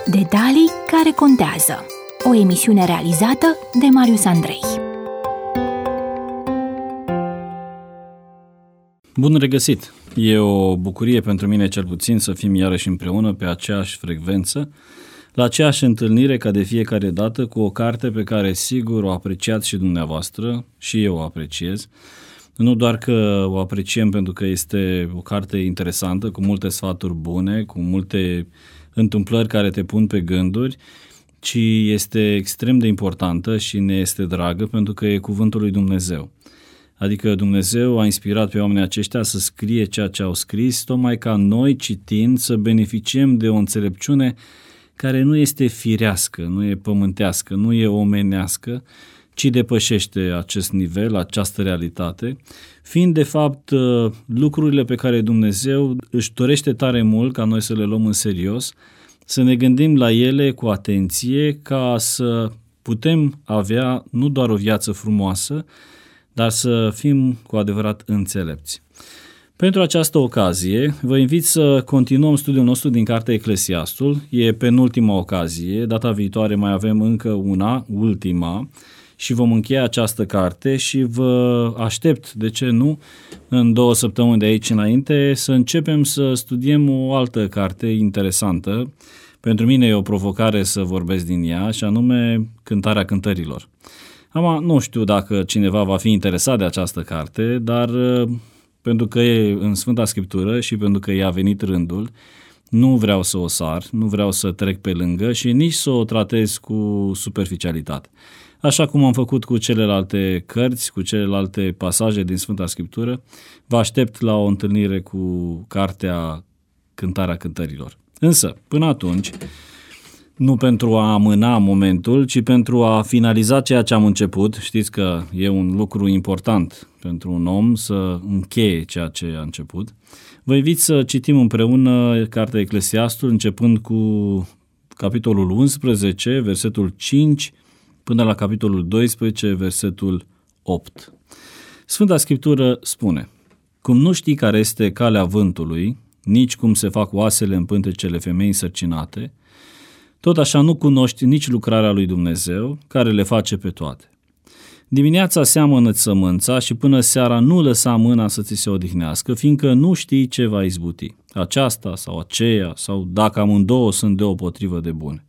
Detalii care contează. O emisiune realizată de Marius Andrei. Bun regăsit! E o bucurie pentru mine cel puțin să fim iarăși împreună pe aceeași frecvență, la aceeași întâlnire ca de fiecare dată cu o carte pe care sigur o apreciați și dumneavoastră, și eu o apreciez. Nu doar că o apreciem pentru că este o carte interesantă, cu multe sfaturi bune, cu multe întâmplări care te pun pe gânduri, ci este extrem de importantă și ne este dragă pentru că e cuvântul lui Dumnezeu. Adică Dumnezeu a inspirat pe oamenii aceștia să scrie ceea ce au scris, tocmai ca noi, citind, să beneficiem de o înțelepciune care nu este firească, nu e pământească, nu e omenească, ci depășește acest nivel, această realitate, fiind de fapt lucrurile pe care Dumnezeu își dorește tare mult ca noi să le luăm în serios, să ne gândim la ele cu atenție ca să putem avea nu doar o viață frumoasă, dar să fim cu adevărat înțelepți. Pentru această ocazie, vă invit să continuăm studiul nostru din cartea Eclesiastul. E penultima ocazie, data viitoare mai avem încă una, ultima, și vom încheia această carte și vă aștept, de ce nu, în 2 săptămâni de aici înainte, să începem să studiem o altă carte interesantă. Pentru mine e o provocare să vorbesc din ea, și anume Cântarea Cântărilor. Nu știu dacă cineva va fi interesat de această carte, dar pentru că e în Sfânta Scriptură și pentru că i-a venit rândul, nu vreau să o sar, nu vreau să trec pe lângă și nici să o tratez cu superficialitate. Așa cum am făcut cu celelalte cărți, cu celelalte pasaje din Sfânta Scriptură, vă aștept la o întâlnire cu cartea Cântarea Cântărilor. Însă, până atunci, nu pentru a amâna momentul, ci pentru a finaliza ceea ce am început. Știți că e un lucru important pentru un om să încheie ceea ce a început. Vă invit să citim împreună cartea Eclesiastul, începând cu capitolul 11, versetul 5, până la capitolul 12, versetul 8. Sfânta Scriptură spune: Cum nu știi care este calea vântului, nici cum se fac oasele în pântecele femei însărcinate, tot așa nu cunoști nici lucrarea lui Dumnezeu, care le face pe toate. Dimineața seamănă-ți sămânța și până seara nu lăsa mâna să ți se odihnească, fiindcă nu știi ce va izbuti, aceasta sau aceea, sau dacă amândouă sunt deopotrivă de bune.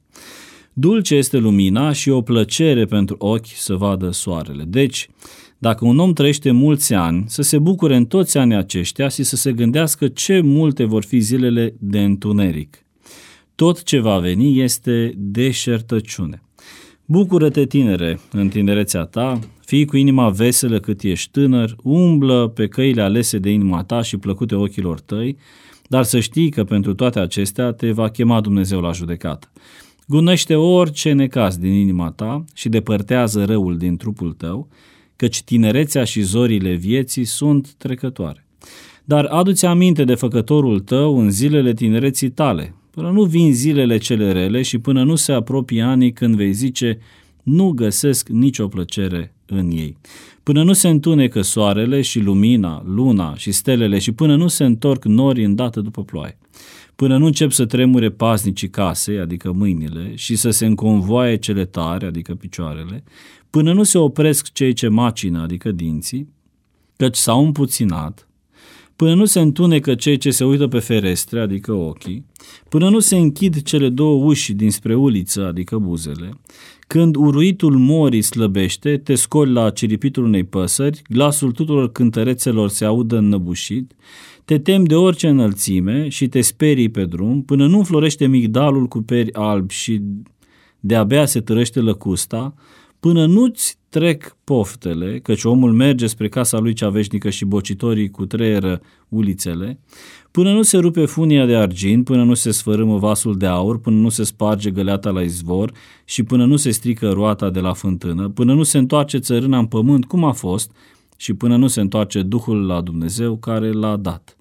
Dulce este lumina și o plăcere pentru ochi să vadă soarele. Deci, dacă un om trăiește mulți ani, să se bucure în toți anii aceștia și să se gândească ce multe vor fi zilele de întuneric. Tot ce va veni este deșertăciune. Bucură-te, tinere, în tinerețea ta, fii cu inima veselă cât ești tânăr, umblă pe căile alese de inima ta și plăcute ochilor tăi, dar să știi că pentru toate acestea te va chema Dumnezeu la judecată. Gunește orice necaz din inima ta și depărtează răul din trupul tău, căci tinerețea și zorile vieții sunt trecătoare. Dar adu-ți aminte de făcătorul tău în zilele tinereții tale, până nu vin zilele cele rele și până nu se apropie anii când vei zice: nu găsesc nicio plăcere în ei. Până nu se întunecă soarele și lumina, luna și stelele și până nu se întorc norii îndată după ploaie. Până nu încep să tremure paznicii casei, adică mâinile, și să se înconvoaie cele tare, adică picioarele, până nu se opresc cei ce macină, adică dinții, căci s-au împuținat, până nu se întunecă cei ce se uită pe ferestre, adică ochii, până nu se închid cele 2 uși dinspre uliță, adică buzele, când uruitul morii slăbește, te scoli la ciripitul unei păsări, glasul tuturor cântărețelor se audă înnăbușit, te temi de orice înălțime și te sperii pe drum, până nu înflorește migdalul cu peri albi și de-abia se târăște lăcusta, până nu-ți trec poftele, căci omul merge spre casa lui cea veșnică și bocitorii cutreieră ulițele, până nu se rupe funia de argint, până nu se sfărâmă vasul de aur, până nu se sparge găleata la izvor și până nu se strică roata de la fântână, până nu se întoarce țărâna în pământ cum a fost și până nu se întoarce Duhul la Dumnezeu care l-a dat.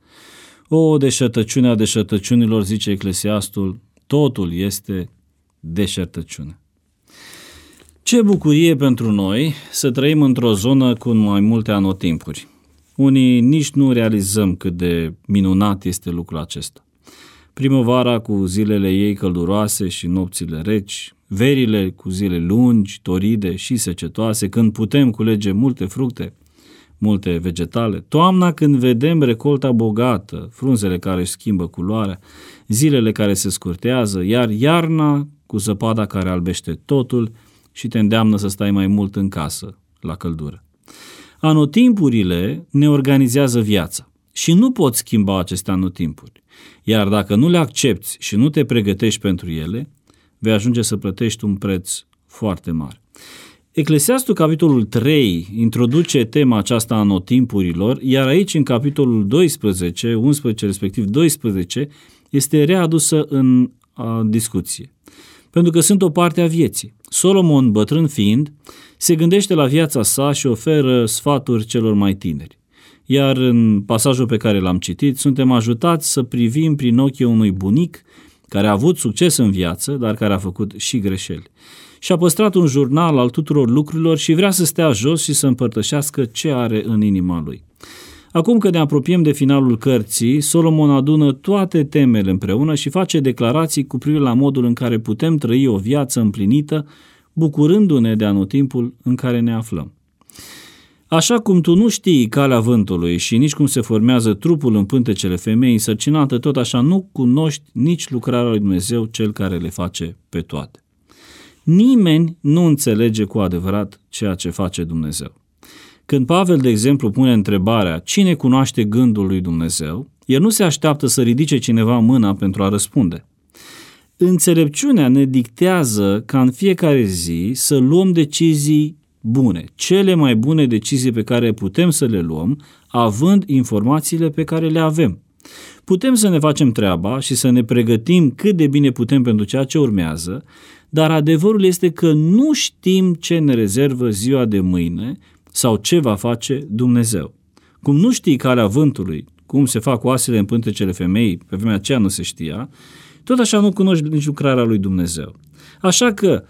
O deșertăciune a deșertăciunilor, zice Eclesiastul, totul este deșertăciune. Ce bucurie pentru noi să trăim într-o zonă cu mai multe anotimpuri. Unii nici nu realizăm cât de minunat este lucrul acesta. Primăvara cu zilele ei călduroase și nopțile reci, verile cu zile lungi, toride și secetoase, când putem culege multe fructe, multe vegetale, toamna când vedem recolta bogată, frunzele care își schimbă culoarea, zilele care se scurtează, iar iarna cu zăpada care albește totul și te îndeamnă să stai mai mult în casă, la căldură. Anotimpurile ne organizează viața și nu poți schimba aceste anotimpuri, iar dacă nu le accepți și nu te pregătești pentru ele, vei ajunge să plătești un preț foarte mare. Eclesiastul, capitolul 3, introduce tema aceasta a anotimpurilor, iar aici, în capitolul 12, 11, respectiv 12, este readusă în discuție. Pentru că sunt o parte a vieții. Solomon, bătrân fiind, se gândește la viața sa și oferă sfaturi celor mai tineri. Iar în pasajul pe care l-am citit, suntem ajutați să privim prin ochii unui bunic care a avut succes în viață, dar care a făcut și greșeli. Și a păstrat un jurnal al tuturor lucrurilor și vrea să stea jos și să împărtășească ce are în inima lui. Acum că ne apropiem de finalul cărții, Solomon adună toate temele împreună și face declarații cu privire la modul în care putem trăi o viață împlinită, bucurându-ne de anotimpul în care ne aflăm. Așa cum tu nu știi calea vântului și nici cum se formează trupul în pântecele femeii însărcinată, tot așa nu cunoști nici lucrarea lui Dumnezeu, cel care le face pe toate. Nimeni nu înțelege cu adevărat ceea ce face Dumnezeu. Când Pavel, de exemplu, pune întrebarea cine cunoaște gândul lui Dumnezeu, el nu se așteaptă să ridice cineva mâna pentru a răspunde. Înțelepciunea ne dictează ca în fiecare zi să luăm decizii bune, cele mai bune decizii pe care putem să le luăm, având informațiile pe care le avem. Putem să ne facem treaba și să ne pregătim cât de bine putem pentru ceea ce urmează, dar adevărul este că nu știm ce ne rezervă ziua de mâine sau ce va face Dumnezeu. Cum nu știi calea vântului, cum se fac oasele în pântecele femeii, pe vremea aceea nu se știa, tot așa nu cunoști nici lucrarea lui Dumnezeu. Așa că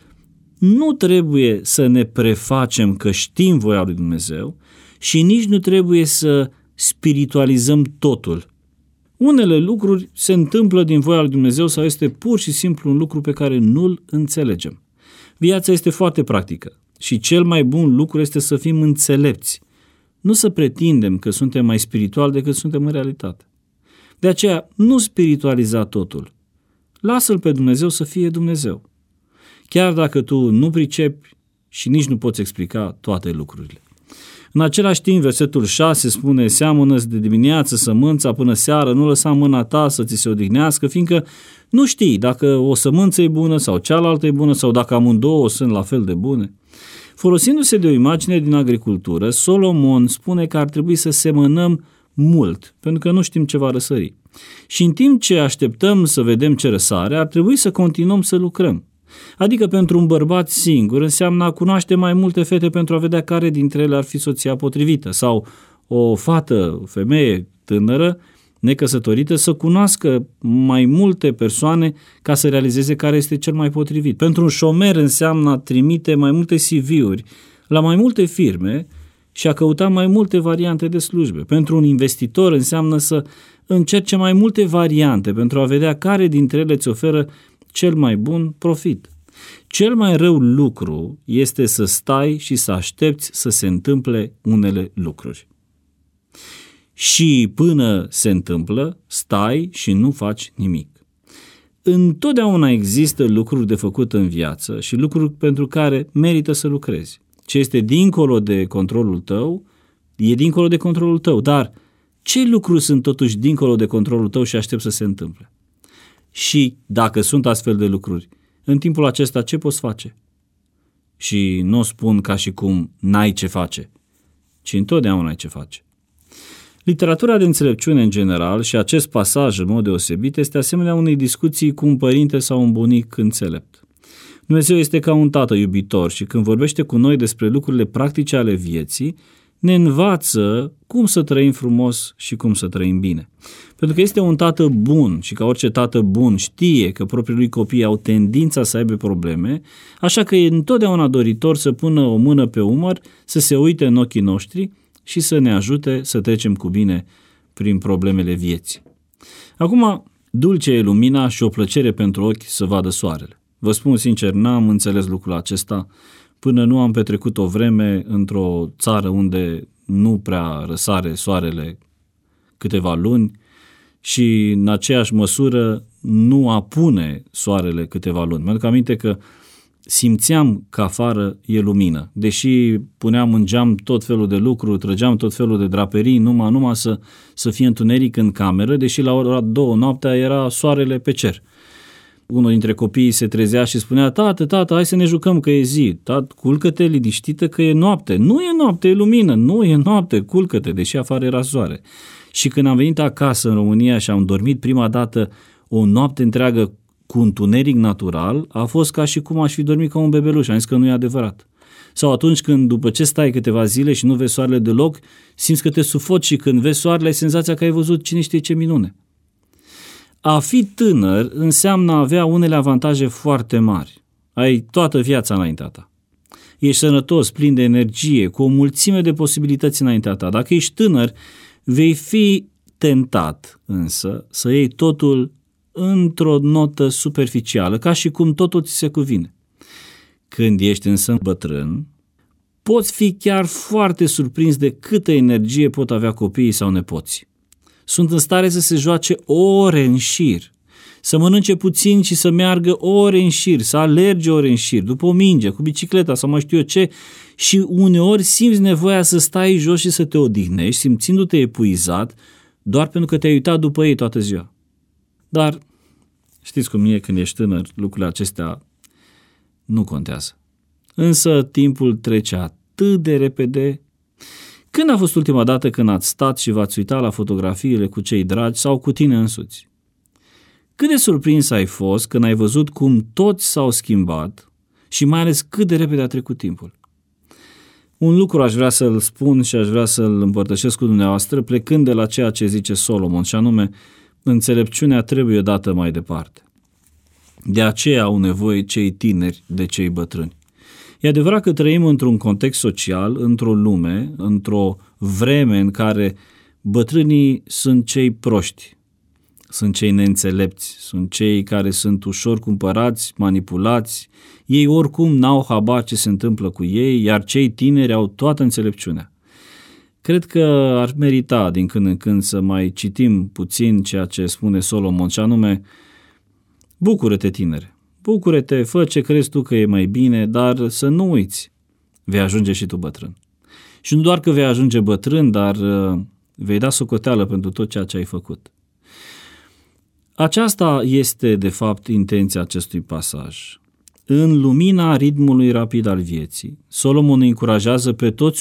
nu trebuie să ne prefacem că știm voia lui Dumnezeu și nici nu trebuie să spiritualizăm totul. Unele lucruri se întâmplă din voia lui Dumnezeu sau este pur și simplu un lucru pe care nu-l înțelegem. Viața este foarte practică și cel mai bun lucru este să fim înțelepți, nu să pretindem că suntem mai spirituali decât suntem în realitate. De aceea, nu spiritualiza totul. Lasă-L pe Dumnezeu să fie Dumnezeu. Chiar dacă tu nu pricepi și nici nu poți explica toate lucrurile. În același timp, versetul 6 spune, seamănă-ți de dimineață sămânța până seară, nu lăsa mâna ta să ți se odihnească, fiindcă nu știi dacă o sămânță e bună sau cealaltă e bună sau dacă amândouă sunt la fel de bune. Folosindu-se de o imagine din agricultură, Solomon spune că ar trebui să semănăm mult, pentru că nu știm ce va răsări. Și în timp ce așteptăm să vedem ce răsare, ar trebui să continuăm să lucrăm. Adică pentru un bărbat singur înseamnă a cunoaște mai multe fete pentru a vedea care dintre ele ar fi soția potrivită sau o fată, o femeie tânără, necăsătorită, să cunoască mai multe persoane ca să realizeze care este cel mai potrivit. Pentru un șomer înseamnă a trimite mai multe CV-uri la mai multe firme și a căuta mai multe variante de slujbe. Pentru un investitor înseamnă să încerce mai multe variante pentru a vedea care dintre ele îți oferă cel mai bun profit. Cel mai rău lucru este să stai și să aștepți să se întâmple unele lucruri. Și până se întâmplă, stai și nu faci nimic. Întotdeauna există lucruri de făcut în viață și lucruri pentru care merită să lucrezi. Ce este dincolo de controlul tău, e dincolo de controlul tău, dar ce lucruri sunt totuși dincolo de controlul tău și aștept să se întâmple? Și dacă sunt astfel de lucruri, în timpul acesta ce poți face? Și nu o spun ca și cum n-ai ce face, ci întotdeauna ai ce face. Literatura de înțelepciune în general și acest pasaj în mod deosebit este asemenea unei discuții cu un părinte sau un bunic înțelept. Dumnezeu este ca un tată iubitor și când vorbește cu noi despre lucrurile practice ale vieții, ne învață cum să trăim frumos și cum să trăim bine. Pentru că este un tată bun și ca orice tată bun știe că proprii lui copii au tendința să aibă probleme, așa că e întotdeauna doritor să pună o mână pe umăr, să se uite în ochii noștri și să ne ajute să trecem cu bine prin problemele vieții. Acum, Dulce e lumina și o plăcere pentru ochi să vadă soarele. Vă spun sincer, n-am înțeles lucrul acesta până nu am petrecut o vreme într-o țară unde nu prea răsare soarele câteva luni și în aceeași măsură nu apune soarele câteva luni. Mi-aduc aminte că simțeam că afară e lumină. Deși puneam în geam tot felul de lucruri, trăgeam tot felul de draperii, numai să fie întuneric în cameră, deși la ora 2 noaptea era soarele pe cer. Unul dintre copiii se trezea și spunea: tată, hai să ne jucăm că e zi. Tată, culcă-te liniștită că e noapte. Nu e noapte, e lumină. Nu e noapte, culcă-te, deși afară era soare. Și când am venit acasă în România și am dormit prima dată o noapte întreagă cu întuneric natural, a fost ca și cum aș fi dormit ca un bebeluș. Am zis că nu e adevărat. Sau atunci când după ce stai câteva zile și nu vezi soarele deloc, simți că te sufoci și când vezi soarele ai senzația că ai văzut cine știe ce minune. A fi tânăr înseamnă a avea unele avantaje foarte mari. Ai toată viața înaintea ta. Ești sănătos, plin de energie, cu o mulțime de posibilități înaintea ta. Dacă ești tânăr, vei fi tentat însă să iei totul într-o notă superficială, ca și cum totul ți se cuvine. Când ești însă bătrân, poți fi chiar foarte surprins de câtă energie pot avea copiii sau nepoții. Sunt în stare să se joace ore în șir, să mănânce puțin și să meargă ore în șir, să alerge ore în șir, după o minge, cu bicicleta sau mai știu eu ce, și uneori simți nevoia să stai jos și să te odihnești, simțindu-te epuizat, doar pentru că te-ai uitat după ei toată ziua. Dar știți cum e când ești tânăr, lucrurile acestea nu contează. Însă timpul trece atât de repede. Când a fost ultima dată când ați stat și v-ați uitat la fotografiile cu cei dragi sau cu tine însuți? Cât de surprins ai fost când ai văzut cum toți s-au schimbat și mai ales cât de repede a trecut timpul? Un lucru aș vrea să-l spun și aș vrea să-l împărtășesc cu dumneavoastră, plecând de la ceea ce zice Solomon, și anume: înțelepciunea trebuie dată mai departe. De aceea au nevoie cei tineri de cei bătrâni. E adevărat că trăim într-un context social, într-o lume, într-o vreme în care bătrânii sunt cei proști, sunt cei neînțelepți, sunt cei care sunt ușor cumpărați, manipulați. Ei oricum n-au habar ce se întâmplă cu ei, iar cei tineri au toată înțelepciunea. Cred că ar merita din când în când să mai citim puțin ceea ce spune Solomon, și anume: bucură-te, tinere, bucură-te, fă ce crezi tu că e mai bine, dar să nu uiți, vei ajunge și tu bătrân. Și nu doar că vei ajunge bătrân, dar vei da socoteală pentru tot ceea ce ai făcut. Aceasta este, de fapt, intenția acestui pasaj. În lumina ritmului rapid al vieții, Solomon încurajează pe toți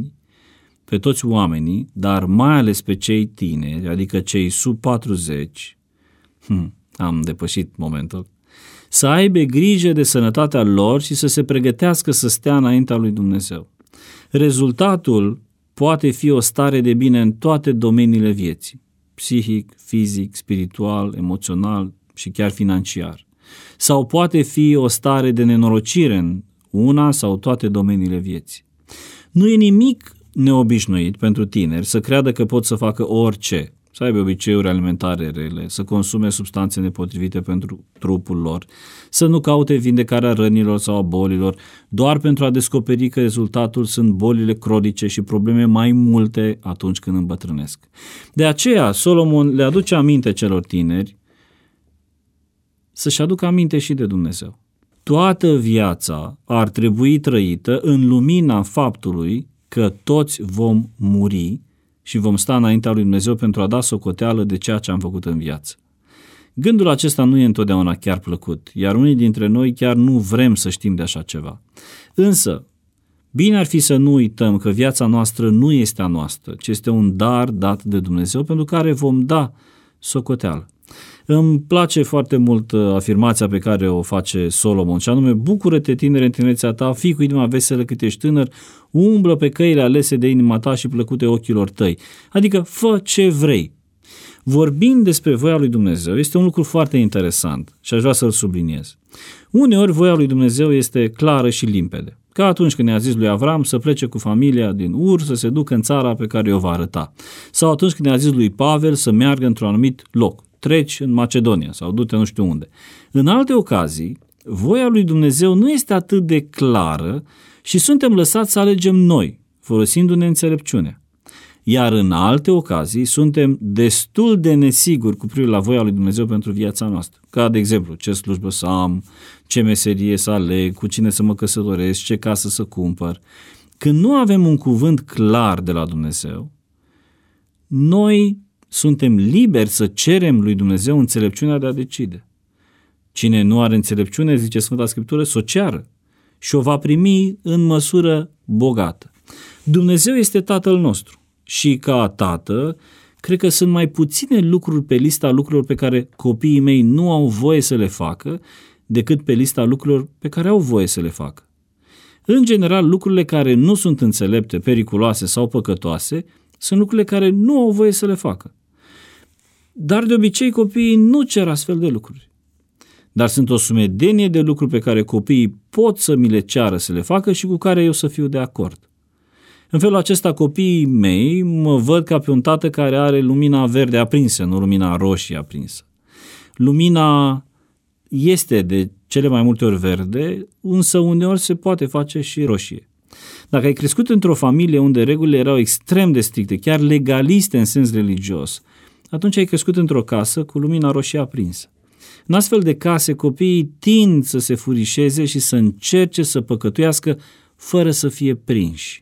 oamenii, dar mai ales pe cei tineri, adică cei sub 40, am depășit momentul, să aibă grijă de sănătatea lor și să se pregătească să stea înaintea lui Dumnezeu. Rezultatul poate fi o stare de bine în toate domeniile vieții: psihic, fizic, spiritual, emoțional și chiar financiar. Sau poate fi o stare de nenorocire în una sau toate domeniile vieții. Nu e nimic neobișnuit pentru tineri să creadă că pot să facă orice, să aibă obiceiuri alimentare rele, să consume substanțe nepotrivite pentru trupul lor, să nu caute vindecarea rănilor sau a bolilor, doar pentru a descoperi că rezultatul sunt bolile cronice și probleme mai multe atunci când îmbătrânesc. De aceea, Solomon le aduce aminte celor tineri să-și aducă aminte și de Dumnezeu. Toată viața ar trebui trăită în lumina faptului că toți vom muri și vom sta înaintea lui Dumnezeu pentru a da socoteală de ceea ce am făcut în viață. Gândul acesta nu e întotdeauna chiar plăcut, iar unii dintre noi chiar nu vrem să știm de așa ceva. Însă, bine ar fi să nu uităm că viața noastră nu este a noastră, ci este un dar dat de Dumnezeu pentru care vom da socoteală. Îmi place foarte mult afirmația pe care o face Solomon, și anume: bucură-te, tinere, în tinerețea ta, fii cu inima veselă cât ești tânăr, umblă pe căile alese de inima ta și plăcute ochilor tăi. Adică fă ce vrei. Vorbind despre voia lui Dumnezeu este un lucru foarte interesant și aș vrea să-l subliniez. Uneori voia lui Dumnezeu este clară și limpede, ca atunci când i-a zis lui Avram să plece cu familia din Ur să se ducă în țara pe care o va arăta, sau atunci când i-a zis lui Pavel să meargă într-un anumit loc. treci în Macedonia sau du-te nu știu unde. În alte ocazii, voia lui Dumnezeu nu este atât de clară și suntem lăsați să alegem noi, folosindu-ne înțelepciunea. Iar în alte ocazii suntem destul de nesiguri cu privire la voia lui Dumnezeu pentru viața noastră. Ca de exemplu, ce slujbă să am, ce meserie să aleg, cu cine să mă căsătoresc, ce casă să cumpăr. Când nu avem un cuvânt clar de la Dumnezeu, noi suntem liberi să cerem lui Dumnezeu înțelepciunea de a decide. Cine nu are înțelepciune, zice Sfânta Scriptură, să o ceară și o va primi în măsură bogată. Dumnezeu este Tatăl nostru și ca Tată, cred că sunt mai puține lucruri pe lista lucrurilor pe care copiii mei nu au voie să le facă decât pe lista lucrurilor pe care au voie să le facă. În general, lucrurile care nu sunt înțelepte, periculoase sau păcătoase sunt lucrurile care nu au voie să le facă. Dar de obicei copiii nu cer astfel de lucruri. Dar sunt o sumedenie de lucruri pe care copiii pot să mi le ceară să le facă și cu care eu să fiu de acord. În felul acesta copiii mei mă văd ca pe un tată care are lumina verde aprinsă, nu lumina roșie aprinsă. Lumina este de cele mai multe ori verde, însă uneori se poate face și roșie. Dacă ai crescut într-o familie unde regulile erau extrem de stricte, chiar legaliste în sens religios, atunci ai crescut într-o casă cu lumina roșie aprinsă. În astfel de case, copiii tind să se furișeze și să încerce să păcătuiască fără să fie prinși.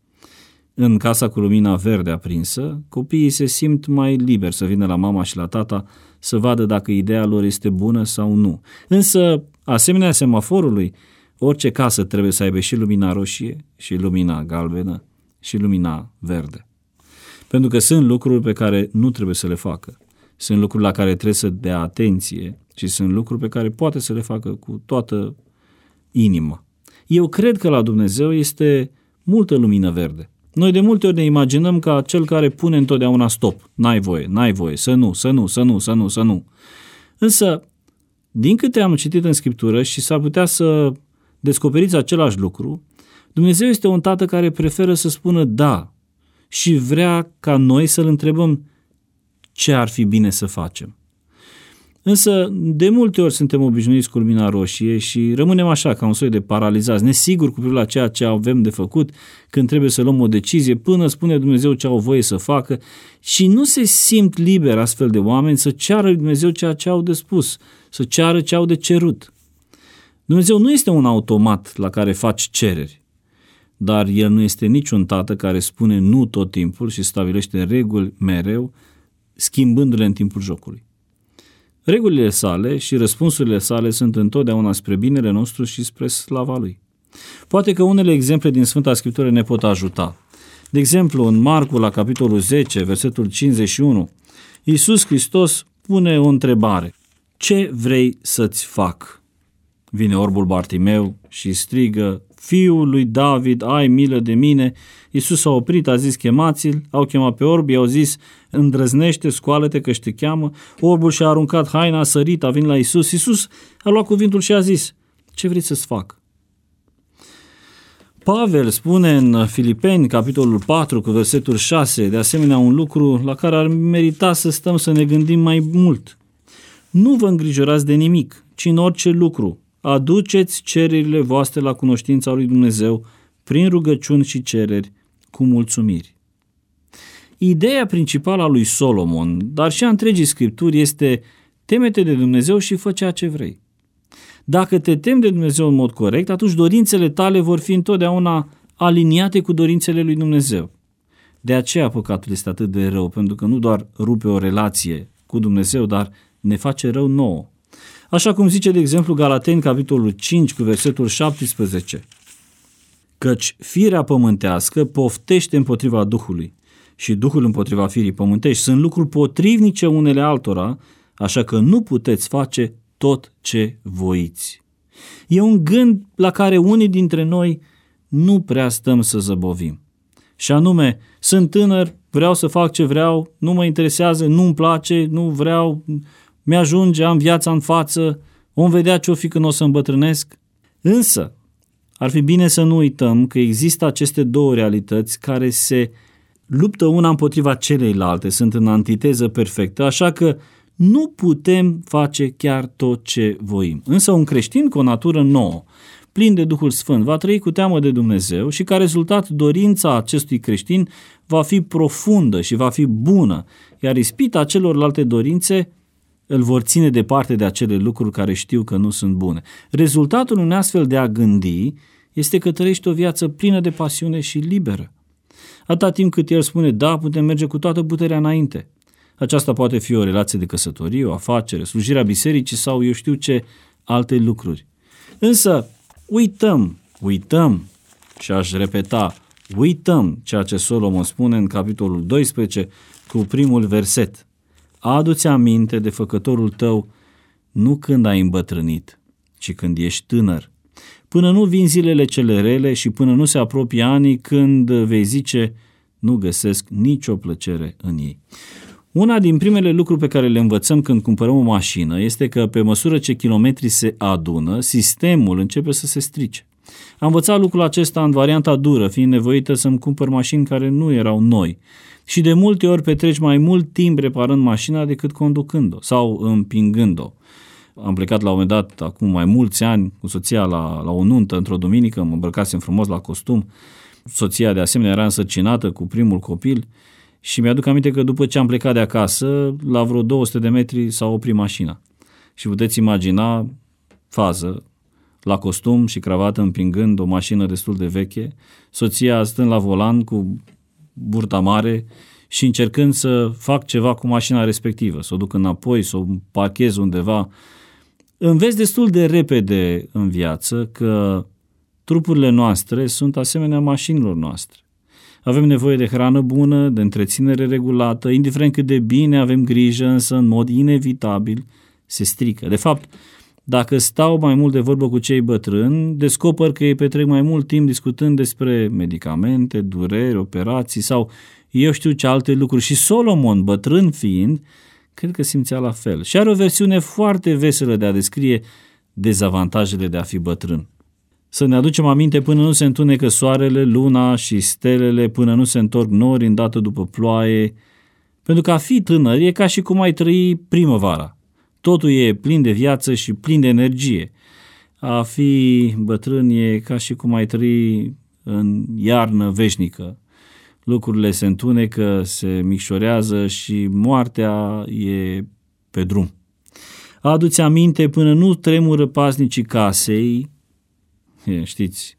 În casa cu lumina verde aprinsă, copiii se simt mai liberi să vină la mama și la tata să vadă dacă ideea lor este bună sau nu. Însă, asemenea semaforului, orice casă trebuie să aibă și lumina roșie, și lumina galbenă, și lumina verde. Pentru că sunt lucruri pe care nu trebuie să le facă. Sunt lucruri la care trebuie să dea atenție și sunt lucruri pe care poate să le facă cu toată inima. Eu cred că la Dumnezeu este multă lumină verde. Noi de multe ori ne imaginăm ca cel care pune întotdeauna stop. N-ai voie, să nu. Însă, din câte am citit în Scriptură și s-ar putea să descoperiți același lucru, Dumnezeu este un tată care preferă să spună da și vrea ca noi să-L întrebăm ce ar fi bine să facem. Însă, de multe ori suntem obișnuiți cu lumina roșie și rămânem așa, ca un soi de paralizați, nesiguri cu privire la ceea ce avem de făcut când trebuie să luăm o decizie, până spune Dumnezeu ce au voie să facă și nu se simt liberi astfel de oameni să ceară lui Dumnezeu ceea ce au de spus, să ceară ce au de cerut. Dumnezeu nu este un automat la care faci cereri, dar El nu este niciun tată care spune nu tot timpul și stabilește reguli mereu, schimbându-le în timpul jocului. Regulile sale și răspunsurile sale sunt întotdeauna spre binele nostru și spre slava Lui. Poate că unele exemple din Sfânta Scriptură ne pot ajuta. De exemplu, în Marcu, la capitolul 10, versetul 51, Iisus Hristos pune o întrebare. Ce vrei să-ți fac? Vine orbul Bartimeu și strigă, Fiul lui David, ai milă de mine. Iisus a oprit, a zis, chemați-l, au chemat pe orb, i-au zis, îndrăznește, scoală-te că te cheamă. Orbul și-a aruncat haina, a sărit, a venit la Iisus. Iisus a luat cuvântul și a zis, ce vrei să-ți fac? Pavel spune în Filipeni, capitolul 4, cu versetul 6, de asemenea un lucru la care ar merita să stăm să ne gândim mai mult. Nu vă îngrijorați de nimic, ci în orice lucru aduceți cererile voastre la cunoștința lui Dumnezeu prin rugăciuni și cereri cu mulțumiri. Ideea principală a lui Solomon, dar și a întregii Scripturi, este teme-te de Dumnezeu și fă ceea ce vrei. Dacă te temi de Dumnezeu în mod corect, atunci dorințele tale vor fi întotdeauna aliniate cu dorințele lui Dumnezeu. De aceea păcatul este atât de rău, pentru că nu doar rupe o relație cu Dumnezeu, dar ne face rău nouă. Așa cum zice, de exemplu, Galateni, capitolul 5, cu versetul 17. Căci firea pământească poftește împotriva Duhului și Duhul împotriva firii pământești. Sunt lucruri potrivnice unele altora, așa că nu puteți face tot ce voiți. E un gând la care unii dintre noi nu prea stăm să zăbovim. Și anume, sunt tânăr, vreau să fac ce vreau, nu mă interesează, nu-mi place, nu vreau, mi-ajunge, am viața în față, vom vedea ce-o fi când o să îmbătrânesc. Însă, ar fi bine să nu uităm că există aceste două realități care se luptă una împotriva celeilalte, sunt în antiteză perfectă, așa că nu putem face chiar tot ce voim. Însă un creștin cu o natură nouă, plin de Duhul Sfânt, va trăi cu teamă de Dumnezeu și ca rezultat dorința acestui creștin va fi profundă și va fi bună, iar ispita celorlalte dorințe îl vor ține departe de acele lucruri care știu că nu sunt bune. Rezultatul unui astfel de a gândi este că trăiești o viață plină de pasiune și liberă. Atâta timp cât el spune, da, putem merge cu toată puterea înainte. Aceasta poate fi o relație de căsătorie, o afacere, slujirea bisericii sau eu știu ce alte lucruri. Însă uităm și aș repeta, uităm ceea ce Solomon spune în capitolul 12 cu primul verset. Adu-ți aminte de făcătorul tău nu când ai îmbătrânit, ci când ești tânăr, până nu vin zilele cele rele și până nu se apropie anii când vei zice, nu găsesc nicio plăcere în ei. Una din primele lucruri pe care le învățăm când cumpărăm o mașină este că pe măsură ce kilometrii se adună, sistemul începe să se strice. Am învățat lucrul acesta în varianta dură, fiind nevoită să-mi cumpăr mașini care nu erau noi. Și de multe ori petreci mai mult timp reparând mașina decât conducând-o sau împingând-o. Am plecat la un moment dat, acum mai mulți ani, cu soția la o nuntă într-o duminică, mă îmbrăcasem frumos la costum. Soția de asemenea era însărcinată cu primul copil și mi-aduc aminte că după ce am plecat de acasă, la vreo 200 de metri s-a oprit mașina. Și puteți imagina fază, la costum și cravată împingând o mașină destul de veche, soția stând la volan cu burta mare și încercând să fac ceva cu mașina respectivă, să o duc înapoi, să o parchez undeva. Înveți destul de repede în viață că trupurile noastre sunt asemenea mașinilor noastre. Avem nevoie de hrană bună, de întreținere regulată, indiferent cât de bine avem grijă, însă în mod inevitabil se strică. De fapt, dacă stau mai mult de vorbă cu cei bătrâni, descoper că ei petrec mai mult timp discutând despre medicamente, dureri, operații sau eu știu ce alte lucruri. Și Solomon, bătrân fiind, cred că simțea la fel. Și are o versiune foarte veselă de a descrie dezavantajele de a fi bătrân. Să ne aducem aminte până nu se întunecă soarele, luna și stelele, până nu se întorc nori îndată după ploaie. Pentru că a fi tânăr e ca și cum ai trăi primăvara. Totul e plin de viață și plin de energie. A fi bătrân e ca și cum ai trăi în iarnă veșnică. Lucrurile se întunecă, se micșorează și moartea e pe drum. Adu-ți aminte până nu tremură paznicii casei. Știți,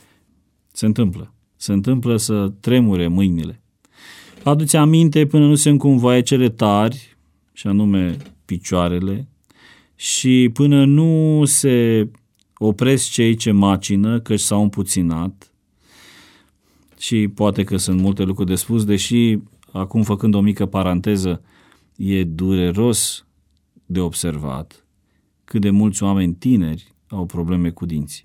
se întâmplă să tremure mâinile. Adu-ți aminte până nu se încumvaie cele tari, și anume picioarele, și până nu se opresc cei ce macină, căci s-au împuținat. Și poate că sunt multe lucruri de spus, deși, acum făcând o mică paranteză, e dureros de observat cât de mulți oameni tineri au probleme cu dinții.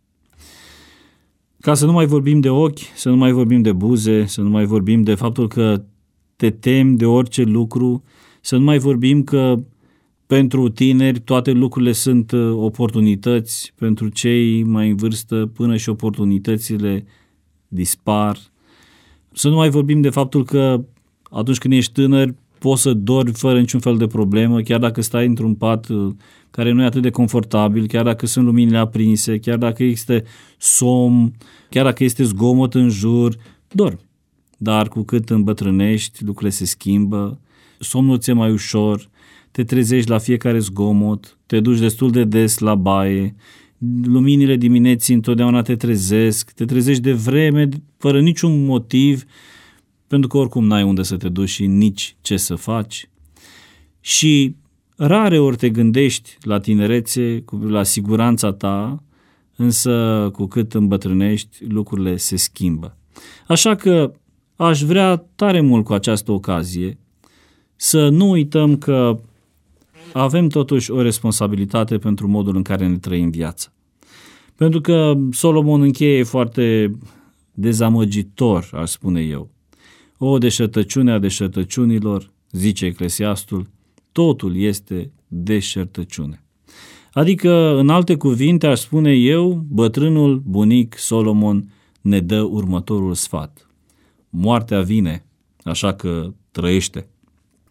Ca să nu mai vorbim de ochi, să nu mai vorbim de buze, să nu mai vorbim de faptul că te temi de orice lucru, să nu mai vorbim că pentru tineri toate lucrurile sunt oportunități, pentru cei mai în vârstă până și oportunitățile dispar. Să nu mai vorbim de faptul că atunci când ești tânăr poți să dormi fără niciun fel de problemă, chiar dacă stai într-un pat care nu e atât de confortabil, chiar dacă sunt luminile aprinse, chiar dacă există somn, chiar dacă este zgomot în jur, dormi. Dar cu cât îmbătrânești, lucrurile se schimbă, somnul ți-e mai ușor, te trezești la fiecare zgomot, te duci destul de des la baie, luminile dimineții întotdeauna te trezești de vreme, fără niciun motiv, pentru că oricum n-ai unde să te duci și nici ce să faci. Și rare ori te gândești la tinerețe, la siguranța ta, însă cu cât îmbătrânești, lucrurile se schimbă. Așa că aș vrea tare mult cu această ocazie să nu uităm că avem totuși o responsabilitate pentru modul în care ne trăim viața. Pentru că Solomon încheie foarte dezamăgitor, aș spune eu. O deșertăciune a deșertăciunilor, zice Eclesiastul, totul este deșertăciune. Adică, în alte cuvinte, aș spune eu, bătrânul bunic Solomon ne dă următorul sfat. Moartea vine, așa că trăiește.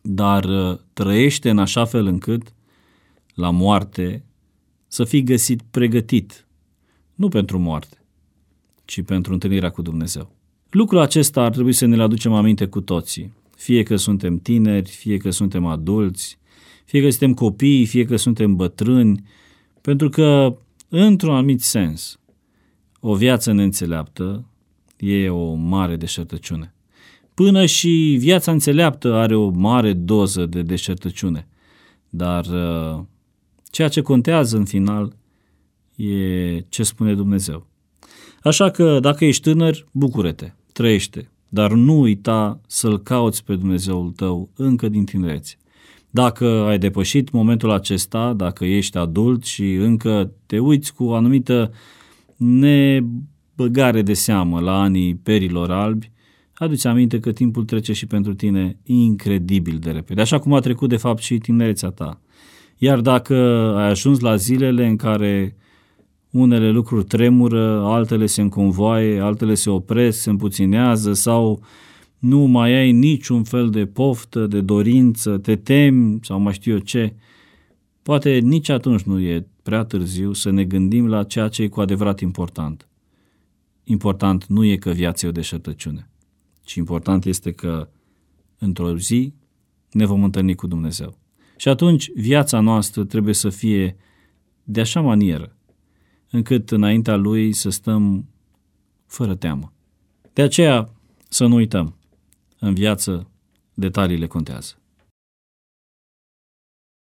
dar trăiește în așa fel încât la moarte să fii găsit pregătit, nu pentru moarte, ci pentru întâlnirea cu Dumnezeu. Lucrul acesta ar trebui să ne-l aducem aminte cu toții, fie că suntem tineri, fie că suntem adulți, fie că suntem copii, fie că suntem bătrâni, pentru că, într-un anumit sens, o viață neînțeleaptă e o mare deșertăciune. Până și viața înțeleaptă are o mare doză de deșertăciune, dar ceea ce contează în final e ce spune Dumnezeu. Așa că dacă ești tânăr, bucură-te, trăiește, dar nu uita să-L cauți pe Dumnezeul tău încă din tinerețe. Dacă ai depășit momentul acesta, dacă ești adult și încă te uiți cu o anumită nebăgare de seamă la anii perilor albi, adu-ți aminte că timpul trece și pentru tine incredibil de repede, așa cum a trecut de fapt și tinerețea ta. Iar dacă ai ajuns la zilele în care unele lucruri tremură, altele se înconvoaie, altele se opresc, se împuținează sau nu mai ai niciun fel de poftă, de dorință, te temi sau mai știu eu ce, poate nici atunci nu e prea târziu să ne gândim la ceea ce e cu adevărat important. Important nu e că viața e o deșertăciune, ci important este că într-o zi ne vom întâlni cu Dumnezeu. Și atunci viața noastră trebuie să fie de așa manieră încât înaintea Lui să stăm fără teamă. De aceea să nu uităm, în viață detaliile contează.